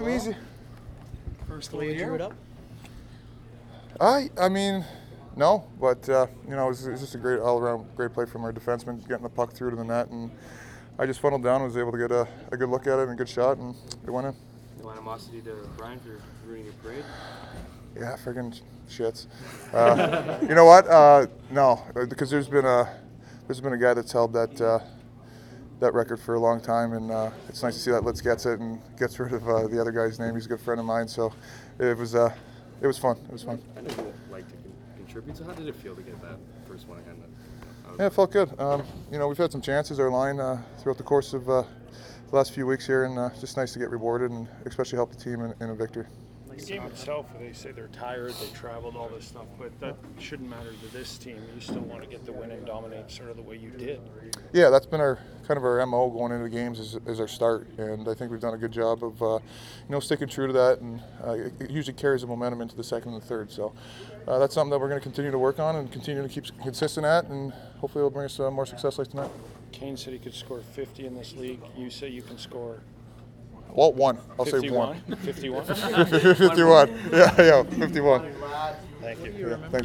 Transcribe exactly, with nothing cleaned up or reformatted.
them easy. First goal of the year. It up? I, I mean, no, but uh, you know, it was, it was just a great all-around great play from our defenseman, getting the puck through to the net, and I just funneled down, and was able to get a, a good look at it and a good shot, and it went in. No animosity to Brian for ruining your parade? Yeah, friggin' shits. Uh, you know what? Uh, no, because there's been a there's been a guy that's held that uh, that record for a long time, and uh, it's nice to see that Litz gets it and gets rid of uh, the other guy's name. He's a good friend of mine, so it was uh, it was fun. It was fun. I know you like to con- contribute. So how did it feel to get that first one again? Yeah, it felt good. Um, you know, we've had some chances, our line, uh, throughout the course of uh, the last few weeks here, and uh, just nice to get rewarded and especially help the team in, in a victory. The game itself, they say they're tired, they traveled, all this stuff, but that shouldn't matter to this team. You still want to get the win and dominate sort of the way you did. Yeah, that's been our kind of our M O going into the games is, is our start, and I think we've done a good job of uh, you know sticking true to that, and uh, it, it usually carries the momentum into the second and the third. So uh, that's something that we're going to continue to work on and continue to keep consistent at, and hopefully it'll bring us uh, more success like tonight. Kane said he could score fifty in this league. You say you can score Well, one. I'll say fifty-one? one. fifty-one? fifty-one. Yeah, yeah, fifty-one. Thank you. Yeah, thanks.